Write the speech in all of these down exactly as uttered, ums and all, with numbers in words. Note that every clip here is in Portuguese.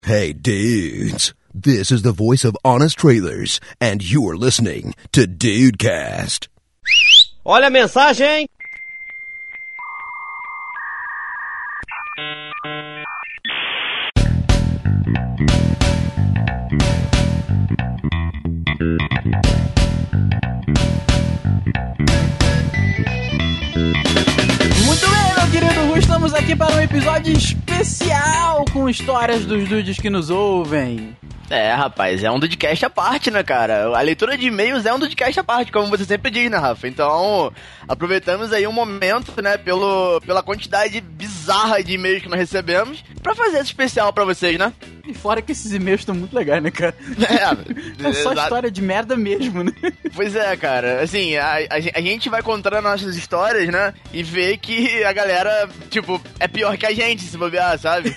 Hey, dudes. This is the voice of Honest Trailers, and you're listening to Dudecast. Olha a mensagem! Muito bem, meu querido Ru, estamos aqui para um episódio especial com histórias dos dudes que nos ouvem. É, rapaz, é um Dudecast à parte, né, cara? A leitura de e-mails é um Dudecast à parte, como você sempre diz, né, Rafa? Então, aproveitamos aí um momento, né, pelo, pela quantidade bizarra de e-mails que nós recebemos, pra fazer esse especial pra vocês, né? E fora que esses e-mails estão muito legais, né, cara? É, é só exa- história de merda mesmo, né? Pois é, cara, assim, a, a, a gente vai contando nossas histórias, né, e vê que a galera, tipo, é pior que a gente, se bobear, sabe?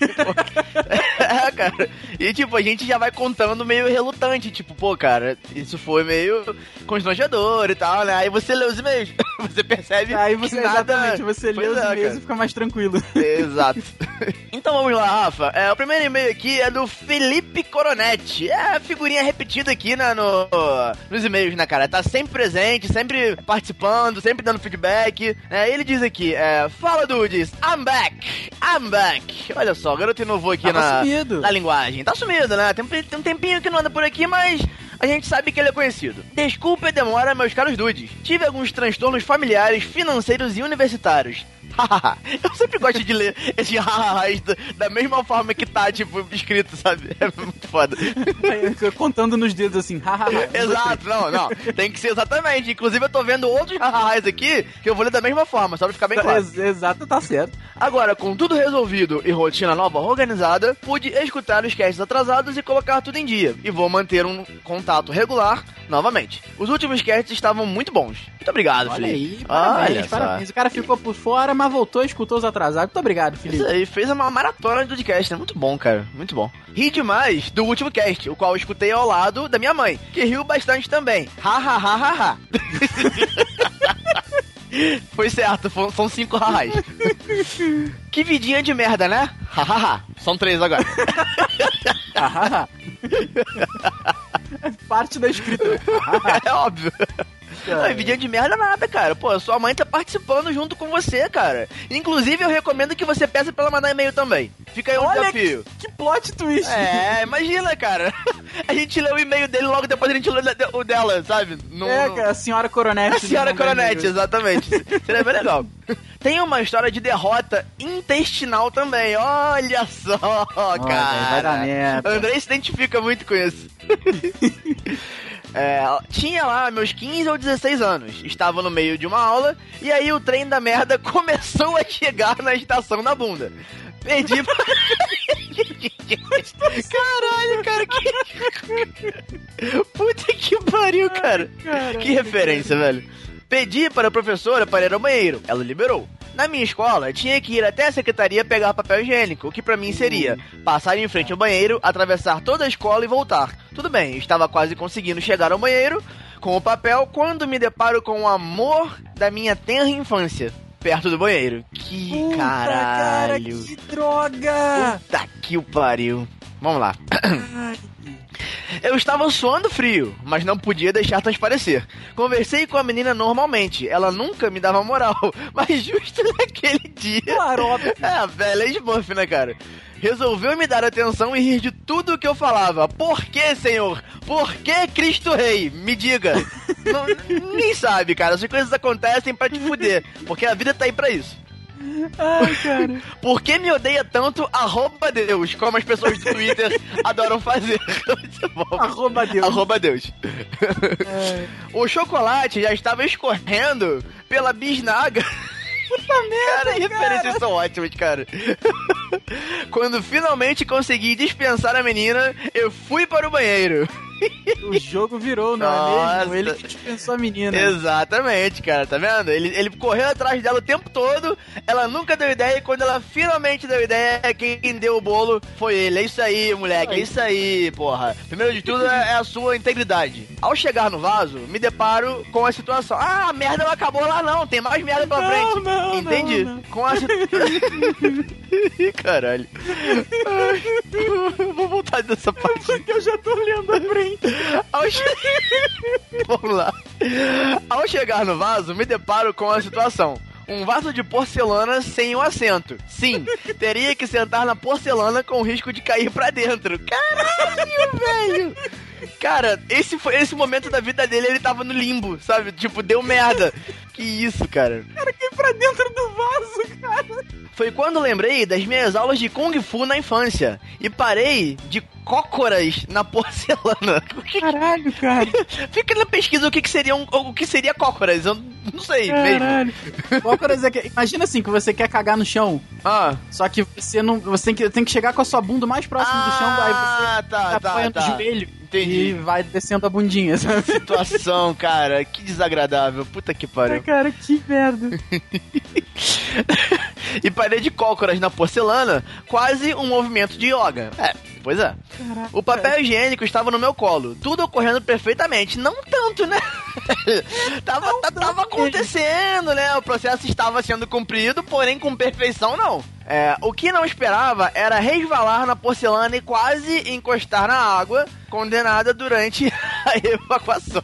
É, cara, e tipo, a gente já vai contando meio relutante, tipo, pô, cara, isso foi meio constrangedor e tal, né, aí você lê os e-mails, você percebe Aí você, que nada... exatamente, você lê Pois os é, e-mails cara. e fica mais tranquilo. Exato. Então vamos lá, Rafa. É, o primeiro e-mail aqui é do Felipe Coronetti. É a figurinha repetida aqui né, no, nos e-mails, né, cara? Tá sempre presente, sempre participando, sempre dando feedback. É, ele diz aqui, é, fala, dudes, I'm back, I'm back. Olha só, o garoto inovou aqui Tava na, sumido. na linguagem. Tá sumido, né? Tem, tem um tempinho que não anda por aqui, mas... a gente sabe que ele é conhecido. Desculpe a demora, meus caros dudes. Tive alguns transtornos familiares, financeiros e universitários. Eu sempre gosto de ler esse ha-ha-has da, da mesma forma que tá, tipo, escrito, sabe? É muito foda. Contando nos dedos assim, hahaha. Exato, não, não. Tem que ser exatamente. Inclusive, eu tô vendo outros ha-ha-has aqui que eu vou ler da mesma forma, só pra ficar bem claro. Ex- Exato, tá certo. Agora, com tudo resolvido e rotina nova organizada, pude escutar os casts atrasados e colocar tudo em dia. E vou manter um contato regular novamente. Os últimos casts estavam muito bons. Muito obrigado, Olha Felipe. aí, parabéns, Olha só. parabéns. O cara ficou por fora, mas voltou e escutou os atrasados. Muito obrigado, Felipe. Isso aí, fez uma maratona de podcast, né? Muito bom, cara. Muito bom. Ri demais do último cast, o qual eu escutei ao lado da minha mãe, que riu bastante também. Ha, ha, ha, ha, ha. Foi certo, fo- são cinco ha-has. Que vidinha de merda, né? Ha, ha, ha. São três agora. É parte da escrita. É óbvio. Não, vidinha de merda nada, cara. Pô, sua mãe tá participando junto com você, cara. Inclusive, eu recomendo que você peça pra ela mandar e-mail também. Fica aí um Olha desafio. que, que plot twist. É, imagina, cara. A gente lê o e-mail dele, logo depois a gente lê o dela, sabe? No, É, no- cara, a senhora Coronete. A senhora não vai Coronete, mesmo. exatamente. Seria bem legal. Tem uma história de derrota intestinal também. Olha só, cara. vai dar merda. Andrei se identifica muito com isso. É, tinha lá meus quinze ou dezesseis anos. Estava no meio de uma aula e aí o trem da merda começou a chegar na estação da bunda. Perdi pra... Caralho, cara, que... Puta que pariu, cara. Caralho, Que referência, velho. Pedi para a professora para ir ao banheiro. Ela liberou. Na minha escola, tinha que ir até a secretaria pegar papel higiênico, o que pra mim seria passar em frente ao banheiro, atravessar toda a escola e voltar. Tudo bem, estava quase conseguindo chegar ao banheiro com o papel quando me deparo com o amor da minha tenra infância, perto do banheiro. Que Puta, cara, caralho. que droga. Puta que o pariu. Vamos lá. Eu estava suando frio, mas não podia deixar transparecer. Conversei com a menina normalmente, ela nunca me dava moral, mas justo naquele dia... Claro, óbvio. É, a velha Smurf, né, cara? Resolveu me dar atenção e rir de tudo o que eu falava. Por que, senhor? Por que Cristo Rei? Me diga. Não, ninguém sabe, cara. Essas coisas acontecem pra te fuder, porque a vida tá aí pra isso. Ai, cara. Por que me odeia tanto arroba Deus, como as pessoas do Twitter adoram fazer? Muito bom. Arroba Deus. Arroba Deus. O chocolate já estava escorrendo pela bisnaga. Puta merda, Cara, as referências são ótimas, cara. Quando finalmente consegui dispensar a menina, eu fui para o banheiro. O jogo virou, não é Nossa. mesmo? Ele que dispensou a menina. Exatamente, cara, tá vendo? Ele, ele correu atrás dela o tempo todo, ela nunca deu ideia, e quando ela finalmente deu ideia, quem deu o bolo foi ele. É isso aí, moleque, é isso aí, porra. Primeiro de tudo é é a sua integridade. Ao chegar no vaso, me deparo com a situação. Ah, a merda não acabou lá não, tem mais merda pela Não, frente. não, Entendi. não, não. Com a situação... Caralho. Ai, vou voltar dessa parte. Porque eu já tô lendo a frente. Ao che... Vamos lá. Ao chegar no vaso, me deparo com a situação. Um vaso de porcelana sem o assento. Sim, teria que sentar na porcelana com o risco de cair pra dentro. Caralho, velho! Cara, esse, foi, esse momento da vida dele, ele tava no limbo, sabe? Tipo, deu merda. Que isso, cara? Cara, cai pra dentro do vaso, cara. Foi quando lembrei das minhas aulas de Kung Fu na infância. E parei de cócoras na porcelana. Caralho, cara. Fica na pesquisa o que, que seria um, o que seria cócoras. Eu não sei Caralho. mesmo. Cócoras é que... Imagina assim, que você quer cagar no chão. Ah. Só que você não. Você tem que, tem que chegar com a sua bunda mais próxima ah, do chão, aí você tá, tá, apoia tá. no joelho. Entendi. E vai descendo a bundinha, sabe? Situação, cara, que desagradável. Puta que pariu. Cara, que merda. E parei de cócoras na porcelana, quase um movimento de yoga. É, pois é. Caraca. O papel higiênico estava no meu colo, tudo ocorrendo perfeitamente. Não tanto, né? tava, Não tava tanto acontecendo, né? O processo estava sendo cumprido, porém com perfeição não. É, o que não esperava era resvalar na porcelana e quase encostar na água, condenada durante a evacuação.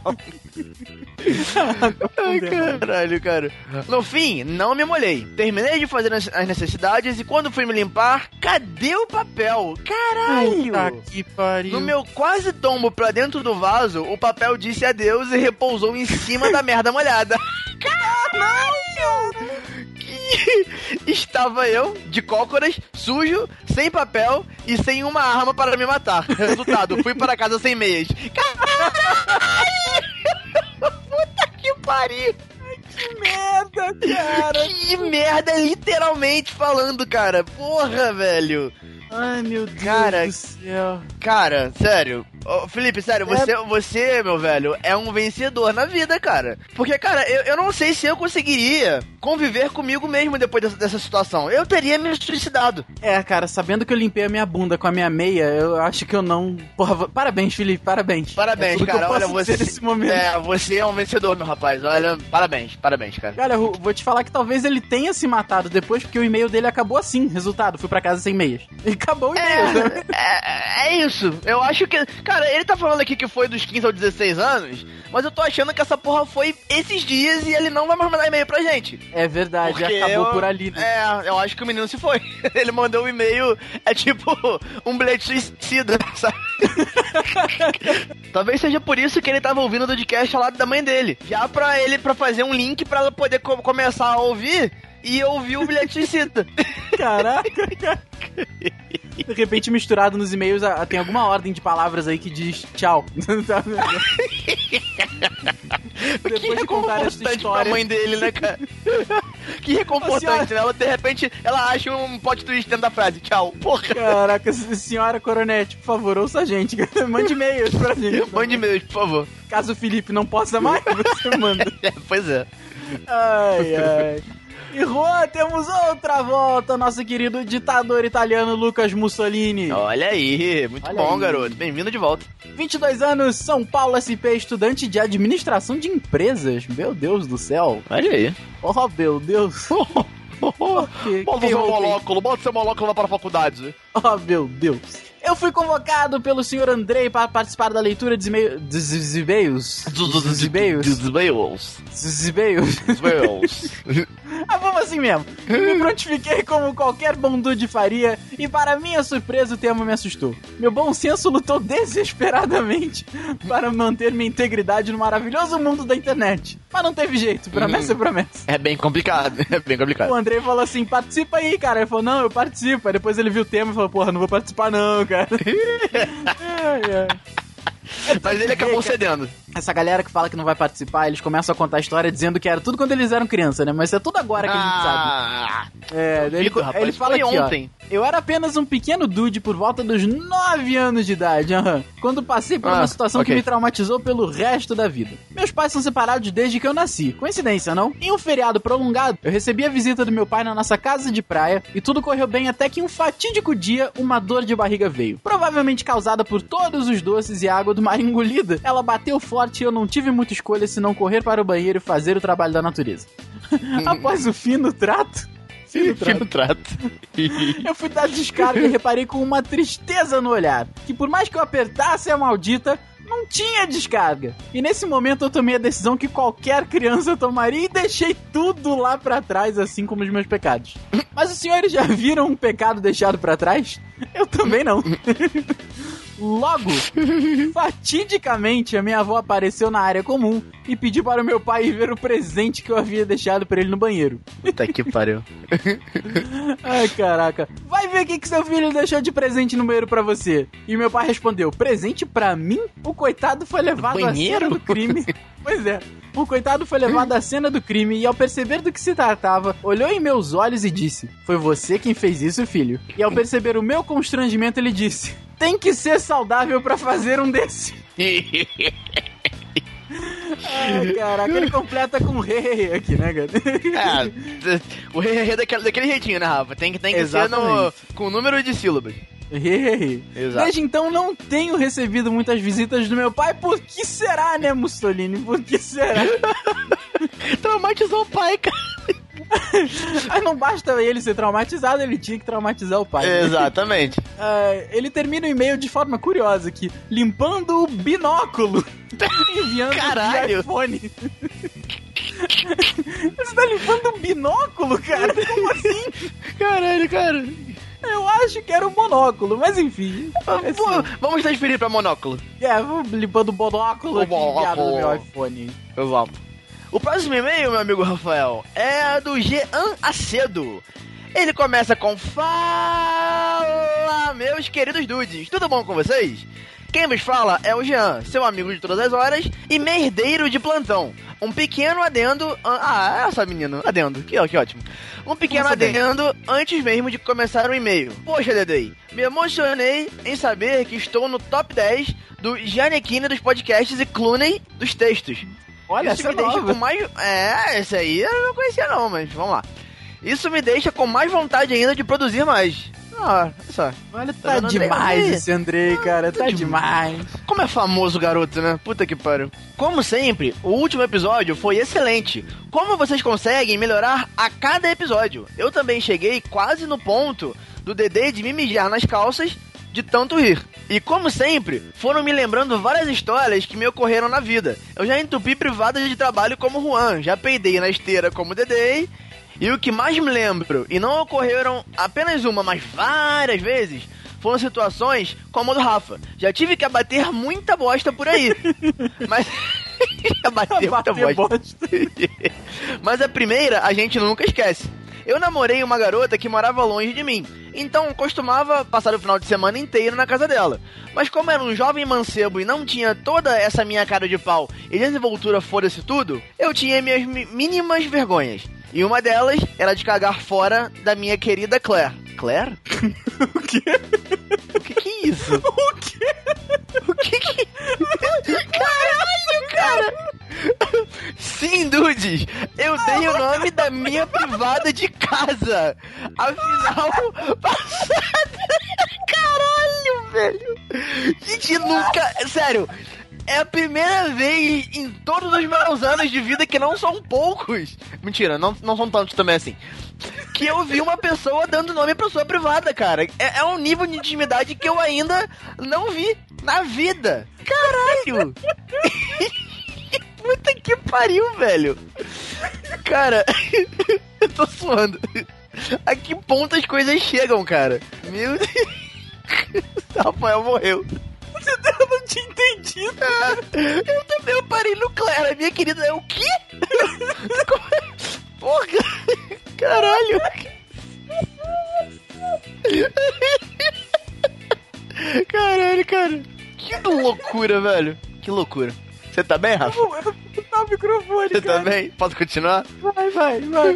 Ai, caralho, cara. No fim, não me molhei. Terminei de fazer as necessidades e quando fui me limpar, cadê o papel? Caralho! Puta que pariu. No meu quase tombo pra dentro do vaso, o papel disse adeus e repousou em cima da merda molhada. Caralho! Que estava eu, de cócoras, sujo, sem papel e sem uma arma para me matar. Resultado, fui para casa sem meias. Caralho! Puta que pariu! Que merda, cara! Que merda, literalmente falando, cara. Porra, velho. Ai, meu Deus Cara, do céu. Cara, sério. Ô, Felipe, sério, É... você, você, meu velho, é um vencedor na vida, cara. Porque, cara, eu, eu não sei se eu conseguiria conviver comigo mesmo depois dessa, dessa situação. Eu teria me suicidado. É, cara, sabendo que eu limpei a minha bunda com a minha meia, eu acho que eu não... Porra, parabéns, Felipe, parabéns. Parabéns, é tudo cara. que eu Olha, posso você. dizer nesse momento. É, você é um vencedor, meu rapaz. Olha, parabéns, parabéns, cara. Cara, eu vou te falar que talvez ele tenha se matado depois, porque o e-mail dele acabou assim. Resultado, fui pra casa sem meias. E acabou o e-mail. É, é, é isso. Eu acho que... Cara, ele tá falando aqui que foi dos quinze aos dezesseis anos, mas eu tô achando que essa porra foi esses dias e ele não vai mais mandar e-mail pra gente. É verdade, Porque acabou eu, por ali. Né? É, eu acho que o menino se foi. Ele mandou um e-mail, é tipo um bilhete suicida, sabe? Talvez seja por isso que ele tava ouvindo o podcast ao lado da mãe dele. Já pra ele, pra fazer um link pra ela poder co- começar a ouvir e ouvir o bilhete suicida. Caraca, cara. De repente, misturado nos e-mails, a- tem alguma ordem de palavras aí que diz tchau. Depois Que de contar essa reconfortante história. pra mãe dele, né, cara? Que reconfortante, né? Ela, de repente, ela acha um plot twist dentro da frase. Tchau. Porra. Caraca, senhora Coronete, por favor, ouça a gente. Mande e-mails pra gente. Mande e-mails, por favor. Caso o Felipe não possa mais, você manda. É, pois é. Ai, ai. E Juan, temos outra volta, nosso querido ditador italiano Lucas Mussolini. Olha aí, muito Olha bom, aí. garoto. Bem-vindo de volta. vinte e dois anos, São Paulo S P, estudante de administração de empresas. Meu Deus do céu. Olha aí. Oh, meu Deus. Que- Bota que seu roupa, hein? molóculo, bota seu molóculo lá para a faculdade. Oh, meu Deus. Eu fui convocado pelo senhor Andrei para participar da leitura de e-mail- dos e-mails. Dos e-mails. Desmaios. Dos e-mails. Desmaios. Ah, vamos assim mesmo. Me prontifiquei como qualquer bom dude faria e, para minha surpresa, o tema me assustou. Meu bom senso lutou desesperadamente para manter minha integridade no maravilhoso mundo da internet. Mas não teve jeito, promessa é promessa. É bem complicado, é bem complicado. O Andrei falou assim, participa aí, cara. Ele falou, não, eu participo. Aí depois ele viu o tema e falou, porra, não vou participar não, cara. Ai, ai. Mas ele acabou cedendo. Essa galera que fala que não vai participar, eles começam a contar a história dizendo que era tudo quando eles eram criança, né? Mas é tudo agora que a gente sabe. Ah, É, ele, duvido, rapaz, ele fala foi aqui, ontem. ó. Eu era apenas um pequeno dude por volta dos nove anos de idade, aham, quando passei por Ah, uma situação ok. que me traumatizou pelo resto da vida. Meus pais são separados desde que eu nasci. Coincidência, não? Em um feriado prolongado, eu recebi a visita do meu pai na nossa casa de praia e tudo correu bem até que um fatídico dia, uma dor de barriga veio. Provavelmente causada por todos os doces e água do mar engolida. Ela bateu forte e eu não tive muita escolha senão correr para o banheiro e fazer o trabalho da natureza. Após o fim do trato, Fino trato. Fino trato. Eu fui dar descarga e reparei com uma tristeza no olhar, que por mais que eu apertasse a maldita, não tinha descarga. E nesse momento eu tomei a decisão que qualquer criança tomaria e deixei tudo lá pra trás, assim como os meus pecados. Mas os senhores já viram um pecado deixado pra trás? Eu também não. Logo, fatidicamente, a minha avó apareceu na área comum e pediu para o meu pai ir ver o presente que eu havia deixado pra ele no banheiro. Puta que pariu. Ai, caraca. Vai ver o que, que seu filho deixou de presente no banheiro pra você. E meu pai respondeu, presente pra mim? O coitado foi levado à cena do crime. Pois é. O coitado foi levado à cena do crime e, ao perceber do que se tratava, olhou em meus olhos e disse, foi você quem fez isso, filho. E ao perceber o meu constrangimento, ele disse, tem que ser saudável pra fazer um desse. Ai, caraca, ele completa com rei aqui, né, cara? É, o rei daquele, daquele jeitinho, né, Rafa? Tem que, tem que ser no, com número de sílabas. Exato. Desde então não tenho recebido muitas visitas do meu pai. Por que será, né, Mussolini? Por que será? Traumatizou o pai, cara. Aí não basta ele ser traumatizado, ele tinha que traumatizar o pai. Exatamente. Uh, ele termina o e-mail de forma curiosa aqui, limpando o binóculo. Enviando Caralho. o iPhone. Você tá limpando um binóculo, cara? Como assim? Caralho, cara. Eu acho que era um monóculo, mas enfim. É Pô, assim. Vamos transferir pra monóculo. É, vamos limpando o monóculo o aqui enviado no meu iPhone. Vamos. O próximo e-mail, meu amigo Rafael, é do Jean Acedo. Ele começa com fala, meus queridos dudes, tudo bom com vocês? Quem vos fala é o Jean, seu amigo de todas as horas e merdeiro de plantão. Um pequeno adendo... Ah, essa menina, adendo, que, que ótimo. Um pequeno Nossa, adendo bem. Antes mesmo de começar o e-mail. Poxa, Dedei, me emocionei em saber que estou no top dez do Gianecchini dos podcasts e Clooney dos textos. Olha, isso essa me deixa nova. com mais... É, esse aí eu não conhecia não, mas vamos lá. Isso me deixa com mais vontade ainda de produzir mais. Ah, olha só. Olha, tá, tá demais Andrei? Esse Andrei, cara. Ah, tá, tá demais. demais. Como é famoso o garoto, né? Puta que pariu. Como sempre, o último episódio foi excelente. Como vocês conseguem melhorar a cada episódio? Eu também cheguei quase no ponto do Dedê de me mijar nas calças de tanto rir. E como sempre, foram me lembrando várias histórias que me ocorreram na vida. Eu já entupi privadas de trabalho como Juan, já peidei na esteira como Dedê. E o que mais me lembro, e não ocorreram apenas uma, mas várias vezes, foram situações como a do Rafa. Já tive que abater muita bosta por aí. Mas... abater muita bosta. bosta. Mas a primeira a gente nunca esquece. Eu namorei uma garota que morava longe de mim, então costumava passar o final de semana inteiro na casa dela. Mas como era um jovem mancebo e não tinha toda essa minha cara de pau e desenvoltura foda-se tudo, eu tinha minhas mínimas vergonhas. E uma delas era de cagar fora da minha querida Claire. Claire? O quê? O que que é isso? O quê? O que que... Caralho, cara! Sim, dudes, eu dei o nome da minha privada de casa. Afinal, passada... Caralho, velho! Gente, nunca... Sério... É a primeira vez em todos os meus anos de vida, que não são poucos. Mentira, não, não são tantos também assim. Que eu vi uma pessoa dando nome pra sua privada, cara. É, é um nível de intimidade que eu ainda não vi na vida. Caralho! Puta que pariu, velho. Cara, eu tô suando. A que ponto as coisas chegam, cara? Meu Deus. Rafael morreu. Eu não tinha entendido. Ah, eu também eu parei no Claire, minha querida. É o quê? Porra! Caralho! Caralho, cara! Que loucura, velho! Que loucura! Você tá bem, Rafa? Eu, eu, eu tá o microfone, Você cara. tá bem? Posso continuar? Vai, vai, vai.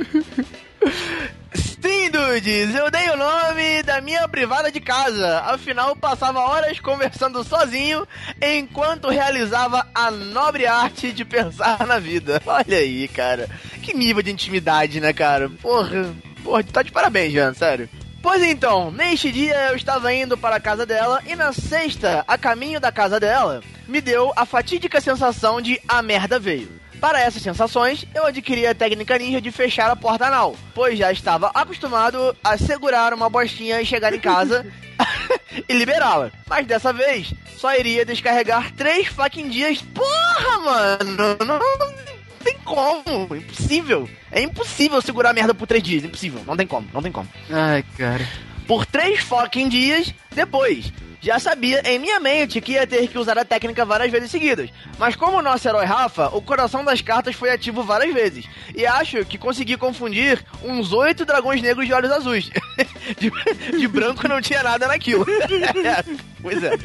Sim, dudes, eu dei o nome da minha privada de casa. Afinal, passava horas conversando sozinho enquanto realizava a nobre arte de pensar na vida. Olha aí, cara. Que nível de intimidade, né, cara? Porra, porra, tá de parabéns, Jean, sério. Pois então, neste dia eu estava indo para a casa dela e na sexta, a caminho da casa dela, me deu a fatídica sensação de a merda veio. Para essas sensações, eu adquiri a técnica ninja de fechar a porta anal, pois já estava acostumado a segurar uma bostinha e chegar em casa e liberá-la. Mas dessa vez, só iria descarregar três fucking dias. Porra, mano! Não, não tem como, impossível. É impossível segurar a merda por três dias, impossível. Não tem como, não tem como. Ai, cara. Por três fucking dias depois. Já sabia em minha mente que ia ter que usar a técnica várias vezes seguidas. Mas como o nosso herói Rafa, o coração das cartas foi ativo várias vezes. E acho que consegui confundir uns oito dragões negros de olhos azuis. De, de branco não tinha nada naquilo. Pois é.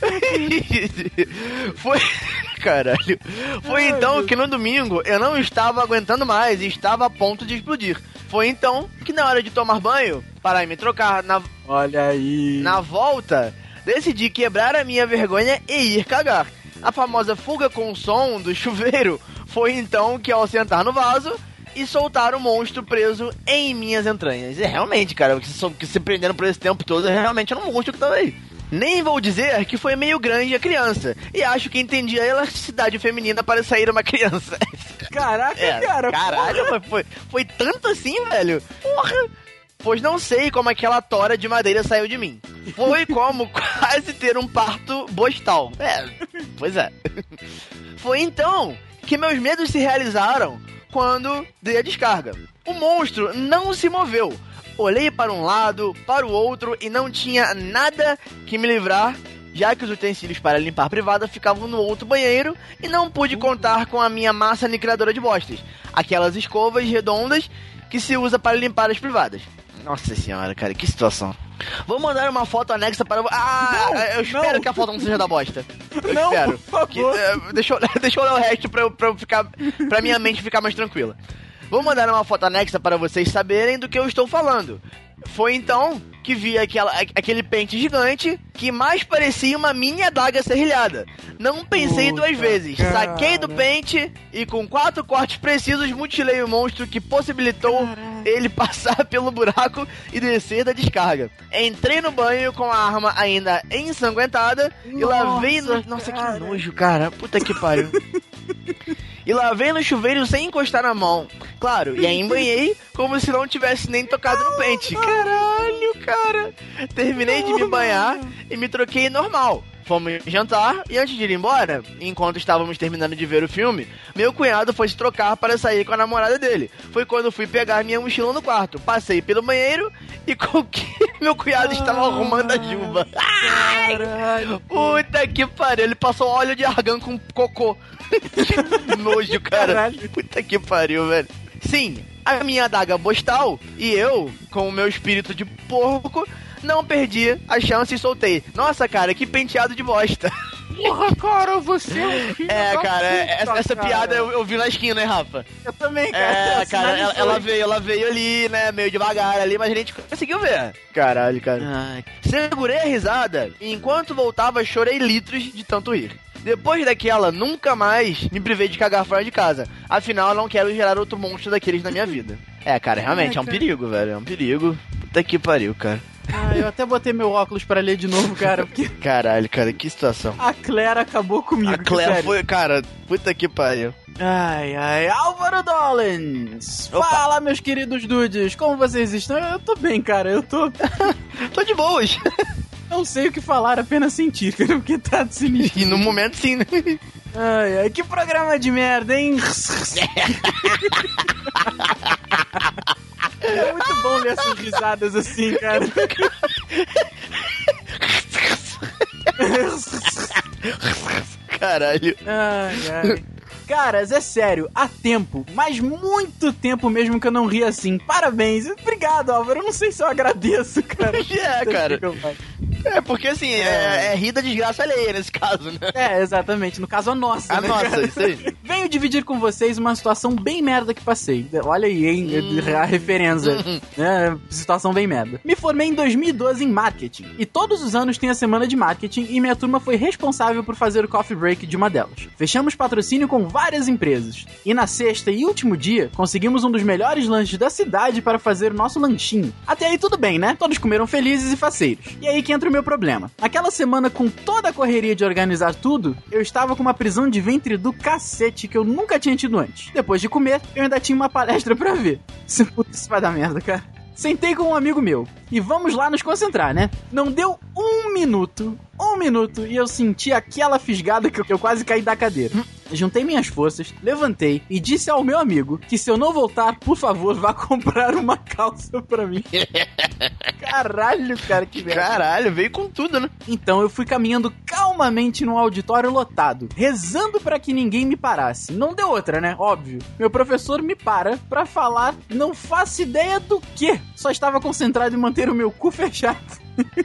Foi... Caralho. Foi então que no domingo eu não estava aguentando mais e estava a ponto de explodir. Foi então que na hora de tomar banho, para me trocar na... Olha aí. Na volta... decidi quebrar a minha vergonha e ir cagar. A famosa fuga com som do chuveiro foi então que ao sentar no vaso e soltar o monstro preso em minhas entranhas. E realmente, cara, o que se, que se prendendo por esse tempo todo, realmente era um monstro que tava aí. Nem vou dizer que foi meio grande a criança. E acho que entendi a elasticidade feminina para sair uma criança. Caraca, é, cara. Caralho, mas foi, foi tanto assim, velho? Porra! Pois não sei como aquela tora de madeira saiu de mim. Foi como quase ter um parto bostal. É, pois é. Foi então que meus medos se realizaram quando dei a descarga. O monstro não se moveu. Olhei para um lado, para o outro e não tinha nada que me livrar, já que os utensílios para limpar a privada ficavam no outro banheiro e não pude contar com a minha massa aniquiladora de bostas. Aquelas escovas redondas que se usa para limpar as privadas. Nossa senhora, cara, que situação. Vou mandar uma foto anexa para... Ah, não, eu espero não. que a foto não seja da bosta. Eu não, espero. Por favor. Que, uh, deixa, eu, deixa eu ler o resto pra, eu, pra, eu ficar, pra minha mente ficar mais tranquila. Vou mandar uma foto anexa para vocês saberem do que eu estou falando. Foi então que vi aquela, aquele pente gigante que mais parecia uma mini adaga serrilhada. Não pensei Puta duas vezes. Cara. Saquei do pente e com quatro cortes precisos mutilei o monstro que possibilitou Caralho. ele passar pelo buraco e descer da descarga. Entrei no banho com a arma ainda ensanguentada Nossa, e lavei no... Nossa, cara. Que nojo, cara. Puta que pariu. E lavei no chuveiro sem encostar na mão. Claro, e aí embanhei como se não tivesse nem tocado no pente. Caralho, cara. Terminei de me banhar e me troquei normal. Fomos jantar e antes de ir embora, enquanto estávamos terminando de ver o filme, meu cunhado foi se trocar para sair com a namorada dele. Foi quando fui pegar minha mochila no quarto. Passei pelo banheiro e com que meu cunhado estava arrumando a juba. Ai, puta que pariu. Ele passou óleo de argan com cocô. Que nojo, cara. Caralho. Puta que pariu, velho. Sim, a minha adaga bostal e eu, com o meu espírito de porco, não perdi a chance e soltei. Nossa, cara, que penteado de bosta. Porra, cara, você é um filho É, cara, puta, essa, essa cara. piada eu, eu vi na esquina, né, Rafa? Eu também, cara. É, cara, ela, ela veio, ela veio ali, né, meio devagar ali, mas a gente conseguiu ver. Caralho, cara. Ai. Segurei a risada e enquanto voltava chorei litros de tanto rir. Depois daquela, nunca mais me privei de cagar fora de casa. Afinal, eu não quero gerar outro monstro daqueles na minha vida. É, cara, realmente, Ai, é um cara. perigo, velho. É um perigo. Puta que pariu, cara. Ah, eu até botei meu óculos pra ler de novo, cara, porque... Caralho, cara, que situação. A Claire acabou comigo, A Claire sério. foi, cara, puta que pariu. Ai, ai, Álvaro Dollins! Opa. Fala, meus queridos dudes, como vocês estão? Eu tô bem, cara, eu tô... tô de boas. Não sei o que falar, apenas sentir, cara, porque tá sinistro. E no momento, sim, né? Ai, ai, que programa de merda, hein? É muito bom ler essas risadas assim, cara. Caralho. Ai, ai. Caras, é sério, há tempo, mas muito tempo mesmo que eu não ri assim. Parabéns. Obrigado, Álvaro. Eu não sei se eu agradeço, cara. É, cara. É, porque assim, é, é rir da desgraça alheia nesse caso, né? É, exatamente. No caso, a nossa, A né, nossa, cara? isso aí. Venho dividir com vocês uma situação bem merda que passei. Olha aí, hein? Hum. A referência. É, situação bem merda. Me formei em dois mil e doze em marketing. E todos os anos tem a semana de marketing e minha turma foi responsável por fazer o coffee break de uma delas. Fechamos patrocínio com várias empresas. E na sexta e último dia, conseguimos um dos melhores lanches da cidade para fazer o nosso lanchinho. Até aí tudo bem, né? Todos comeram felizes e faceiros. E aí que entra o o meu problema. Naquela semana, com toda a correria de organizar tudo, eu estava com uma prisão de ventre do cacete que eu nunca tinha tido antes. Depois de comer, eu ainda tinha uma palestra pra ver. Puta, isso vai dar merda, cara. Sentei com um amigo meu e vamos lá nos concentrar, né? Não deu um minuto, um minuto e eu senti aquela fisgada que eu, que eu quase caí da cadeira. Juntei minhas forças, levantei e disse ao meu amigo que se eu não voltar, por favor, vá comprar uma calça pra mim. Caralho, cara, que merda. Caralho, veio com tudo, né? Então eu fui caminhando calmamente num auditório lotado, rezando pra que ninguém me parasse. Não deu outra, né? Óbvio. Meu professor me para pra falar, não faço ideia do quê. Só estava concentrado em manter o meu cu fechado.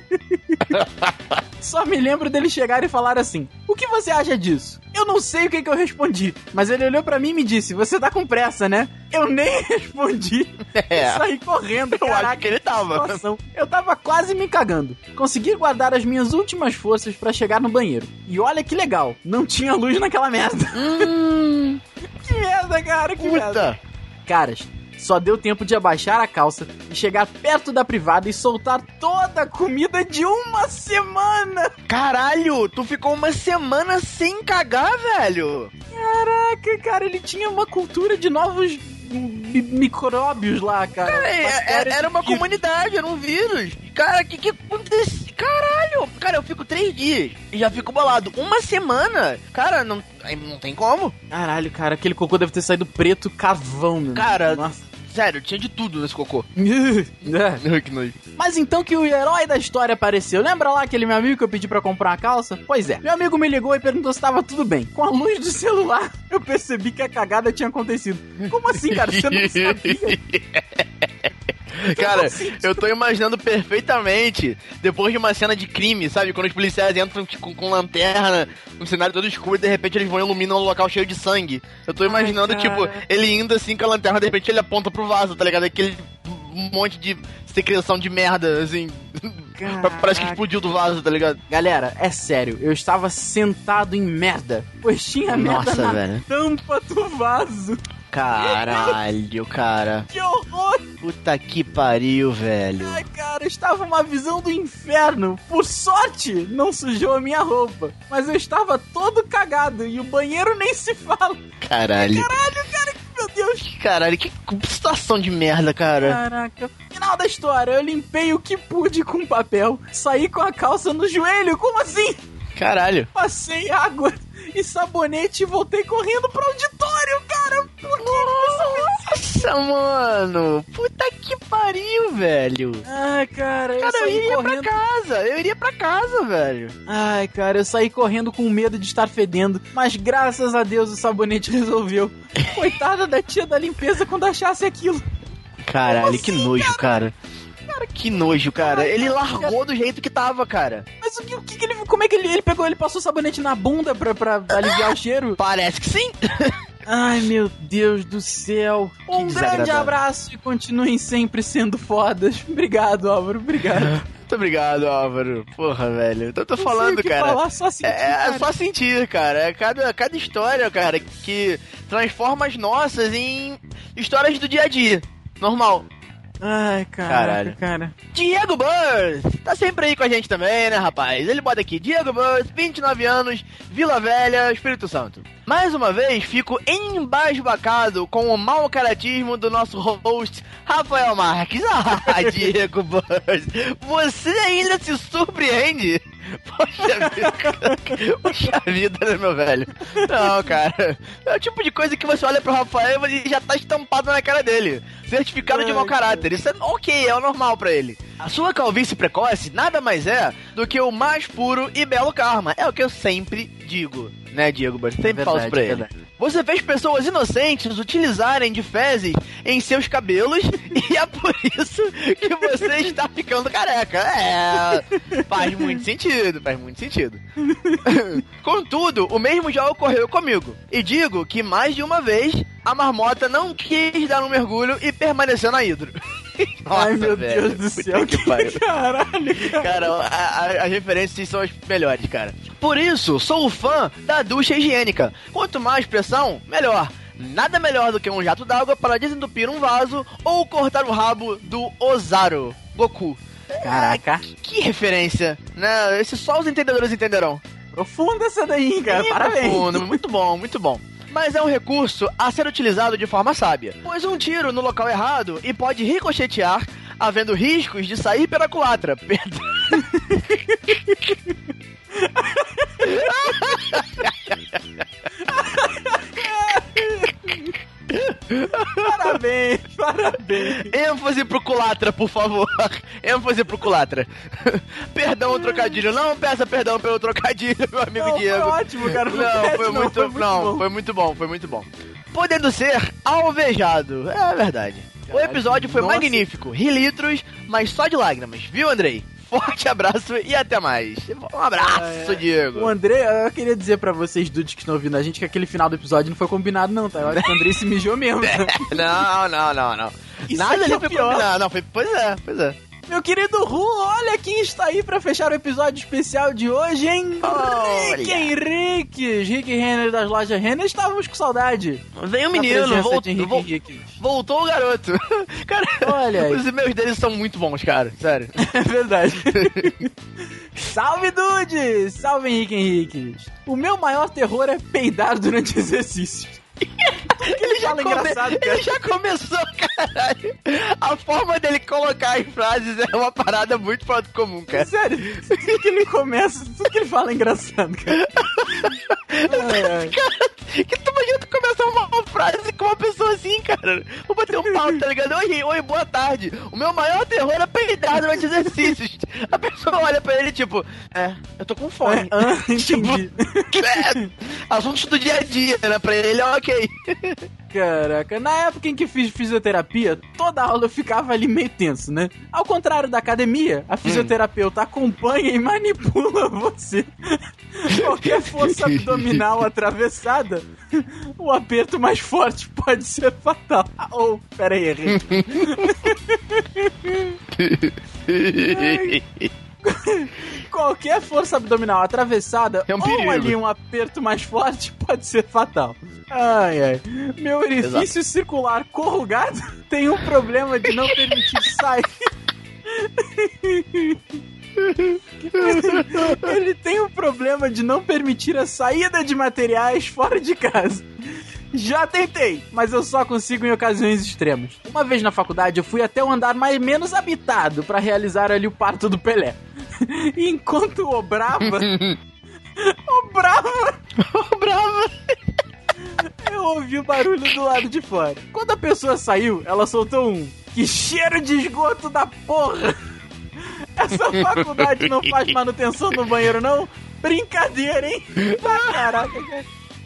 Só me lembro dele chegar e falar assim: o que você acha disso? Eu não sei o que, que eu respondi, mas ele olhou pra mim e me disse: você tá com pressa, né? Eu nem respondi. É. Saí correndo. Eu Caraca, acho que ele tava. Situação. Eu tava quase me cagando. Consegui guardar as minhas últimas forças pra chegar no banheiro. E olha que legal, não tinha luz naquela merda. Hum. Que merda, cara, que Puta. merda. Caras, só deu tempo de abaixar a calça e chegar perto da privada e soltar toda a comida de uma semana. Caralho, tu ficou uma semana sem cagar, velho. Caraca, cara, ele tinha uma cultura de novos mi- micróbios lá, cara. Cara, é, era uma comunidade, era um vírus. Cara, o que que aconteceu? Caralho, cara, eu fico três dias e já fico bolado. Uma semana? Cara, não, não tem como. Caralho, cara, aquele cocô deve ter saído preto carvão, meu. Cara, nossa. Sério, tinha de tudo nesse cocô. É. Que nojo. Mas então que o herói da história apareceu. Lembra lá aquele meu amigo que eu pedi pra comprar uma calça? Pois é. Meu amigo me ligou e perguntou se tava tudo bem. Com a luz do celular, eu percebi que a cagada tinha acontecido. Como assim, cara? Você não sabia? Cara, eu tô imaginando perfeitamente, depois de uma cena de crime, sabe? Quando os policiais entram com, com lanterna, um cenário todo escuro e de repente eles vão iluminando um local cheio de sangue. Eu tô imaginando, Ai, tipo, ele indo assim com a lanterna, de repente ele aponta pro vaso, tá ligado? Aquele monte de secreção de merda, assim. Parece que explodiu do vaso, tá ligado? Galera, é sério, eu estava sentado em merda, pois tinha merda Nossa, na velho. tampa do vaso. Caralho, cara. Que horror! Puta que pariu, velho. Ai, cara, estava uma visão do inferno. Por sorte, não sujou a minha roupa. Mas eu estava todo cagado e o banheiro nem se fala. Caralho. Caralho, cara, meu Deus. Caralho, que situação de merda, cara. Caraca. Final da história, eu limpei o que pude com papel. Saí com a calça no joelho, como assim? Caralho. Passei água e sabonete e voltei correndo pro auditório, cara. Por que Nossa, mano. Puta que pariu, velho. Ai, cara, eu Cara, eu saí iria correndo... pra casa. Eu iria pra casa, velho. Ai, cara, eu saí correndo com medo de estar fedendo, mas graças a Deus o sabonete resolveu. Coitada da tia da limpeza quando achasse aquilo. Caralho, assim, que nojo, cara. Cara, que nojo, cara. Ai, ele cara, largou cara. do jeito que tava, cara. Mas o que, o que, que ele... Como é que ele, ele pegou? Ele passou sabonete na bunda pra, pra aliviar o cheiro? Parece que sim. Ai, meu Deus do céu. Um grande desagradável. abraço e continuem sempre sendo fodas. Obrigado, Álvaro, obrigado. Muito obrigado, Álvaro. Porra, velho. Eu tô Não falando, sei o que cara. falar, só sentir, é, é cara. só sentir, cara. É cada, cada história, cara, que transforma as nossas em histórias do dia a dia. Normal. Ai, caraca, Caralho. cara. Diego Burst, tá sempre aí com a gente também, né, rapaz? Ele bota aqui, Diego Burst, vinte e nove anos, Vila Velha, Espírito Santo. Mais uma vez, fico embasbacado com o mau caratismo do nosso host, Rafael Marques. Ah, Diego Burst, você ainda se surpreende? Poxa vida, poxa vida, né, meu velho? Não, cara, é o tipo de coisa que você olha pro Rafael e já tá estampado na cara dele. Certificado de mau caráter, isso é ok, é o normal pra ele. A sua calvície precoce nada mais é do que o mais puro e belo karma. É o que eu sempre digo, né, Diego? Mas sempre É falo verdade, isso pra é ele. verdade. Você fez pessoas inocentes utilizarem de fezes em seus cabelos e é por isso que você está ficando careca. É, faz muito sentido, faz muito sentido. Contudo, o mesmo já ocorreu comigo. E digo que mais de uma vez a marmota não quis dar um mergulho e permaneceu na hidro. Nossa, Ai, meu velho, Deus do puta céu. que pariu. Caralho, cara. Cara, a- a- as referências são as melhores, cara. Por isso, sou fã da ducha higiênica. Quanto mais pressão, melhor. Nada melhor do que um jato d'água para desentupir um vaso ou cortar o rabo do Ozaru, Goku. Caraca. Que, que referência, né? Esse só os entendedores entenderão. Profunda essa daí, cara. Bem Parabéns. profundo, muito bom, muito bom. Mas é um recurso a ser utilizado de forma sábia, pois um tiro no local errado e pode ricochetear, havendo riscos de sair pela culatra. Perdão. Parabéns, parabéns. ênfase pro culatra, por favor. ênfase pro culatra. Perdão o trocadilho. Não peça perdão pelo trocadilho, meu amigo não, Diego. Foi ótimo, cara. Não, Não, pede, foi não, muito, foi muito não, bom. foi muito bom, foi muito bom. Podendo ser alvejado. É verdade. O episódio foi Nossa. magnífico. Ri litros, mas só de lágrimas. Viu, Andrei? Forte abraço e até mais. Um abraço, É, Diego. O André, eu queria dizer pra vocês, dudes que estão ouvindo a gente, que aquele final do episódio não foi combinado, não, tá? Eu acho que o André se mijou mesmo. Não, não, não, não. Isso Nada aqui ali é o foi pior. combinado. Não, foi... Pois é, pois é. Meu querido Ru, olha quem está aí pra fechar o episódio especial de hoje, hein? Olha. Rick Henriques, Rick Renner das lojas Renner, estávamos com saudade. Vem o da menino, presença voltou, de Henrique vol- Henriques. voltou o garoto. Cara, Olha aí. os e-mails deles são muito bons, cara. Sério. É verdade. Salve, dude! Salve, Henrique Henriques. O meu maior terror é peidar durante exercícios. Ele já fala come- engraçado, cara. Ele já começou, caralho. A forma dele colocar em frases é uma parada muito fora do comum, cara. Sério, tudo que ele começa, tudo que ele fala é engraçado, cara. Ai, ai. Cara, que tu imagina tu começar uma, uma frase com uma pessoa assim, cara. Vou bater um papo, tá ligado? Oi, oi, boa tarde. O meu maior terror é peidar durante exercícios. A pessoa olha pra ele tipo, é, eu tô com fome. Ah, entendi. É, assuntos do dia a dia, né? Pra ele é ok. Caraca, na época em que fiz fisioterapia, toda aula eu ficava ali meio tenso, né? Ao contrário da academia, a fisioterapeuta acompanha e manipula você. Qualquer força abdominal atravessada, o aperto mais forte pode ser fatal. Ah, ou, oh, pera aí, errei. Qualquer força abdominal atravessada É um ou perigo. ali um aperto mais forte pode ser fatal. Ai, ai. Meu orifício circular corrugado tem um problema de não permitir sair. Ele tem um problema de não permitir a saída de materiais fora de casa. Já tentei, mas eu só consigo em ocasiões extremas. Uma vez na faculdade, eu fui até o andar mais menos habitado para realizar ali o parto do Pelé. E enquanto obrava... obrava... Brava. Eu ouvi o barulho do lado de fora. Quando a pessoa saiu, ela soltou um... Que cheiro de esgoto da porra! Essa faculdade não faz manutenção no banheiro, não? Brincadeira, hein? Ah, caraca, cara.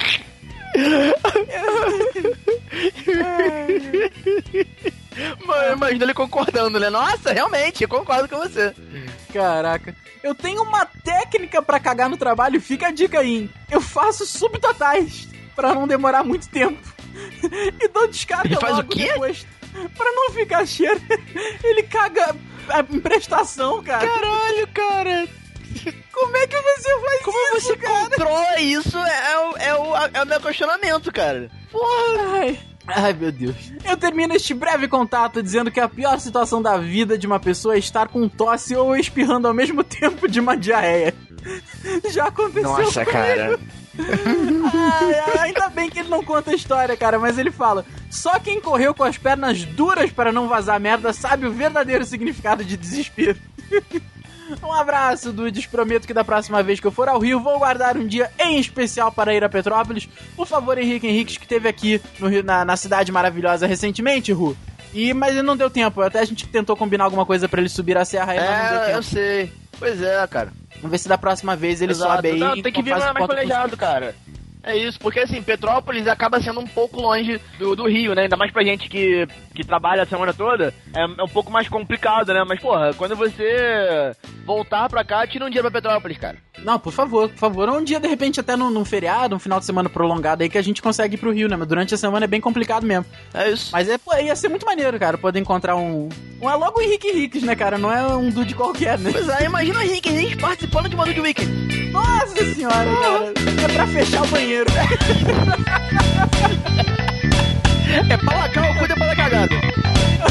Mano, imagina ele concordando, né? Nossa, realmente, eu concordo com você. Caraca. Eu tenho uma técnica pra cagar no trabalho, fica a dica aí, hein? Eu faço subtotais pra não demorar muito tempo. E dou descarga Ele faz logo o quê? depois. Pra não ficar cheiro. Ele caga em prestação, cara. Caralho, cara. Como é que você faz Como isso, você cara? controla isso é, o- é, o, é o meu questionamento, cara. Porra. Ai. Ai, meu Deus. Eu termino este breve contato dizendo que a pior situação da vida de uma pessoa é estar com tosse ou espirrando ao mesmo tempo de uma diarreia. Já aconteceu Nossa, comigo. cara. Ai, ai, ainda bem que ele não conta a história, cara, mas ele fala: só quem correu com as pernas duras para não vazar merda sabe o verdadeiro significado de desespero. Um abraço, dudes. Prometo que da próxima vez que eu for ao Rio, vou guardar um dia em especial para ir a Petrópolis. Por favor, Henrique Henriques, que esteve aqui no Rio, na, na cidade maravilhosa recentemente, Ru. E, mas não deu tempo. Até a gente tentou combinar alguma coisa pra ele subir a serra aí, mas não deu É, tempo. eu sei. Pois é, cara. Vamos ver se da próxima vez ele Exato. sobe aí. Não, e tem que vir faz mais conta com- planejado, cara. É isso, porque assim, Petrópolis acaba sendo um pouco longe do, do Rio, né? Ainda mais pra gente que, que trabalha a semana toda, é, é um pouco mais complicado, né? Mas, porra, quando você voltar pra cá, tira um dia pra Petrópolis, cara. Não, por favor, por favor. Um dia, de repente, até num, num feriado, um final de semana prolongado aí, que a gente consegue ir pro Rio, né? Mas durante a semana é bem complicado mesmo. É isso. Mas é, pô, ia ser muito maneiro, cara, poder encontrar um... um é logo o Henrique Henriques, né, cara? Não é um dude qualquer, né? Pois é, imagina o Henrique Henrique participando de uma Dude Weekend. Nossa senhora, cara. É pra fechar o banheiro. É pra lacar o cu depois da cagada.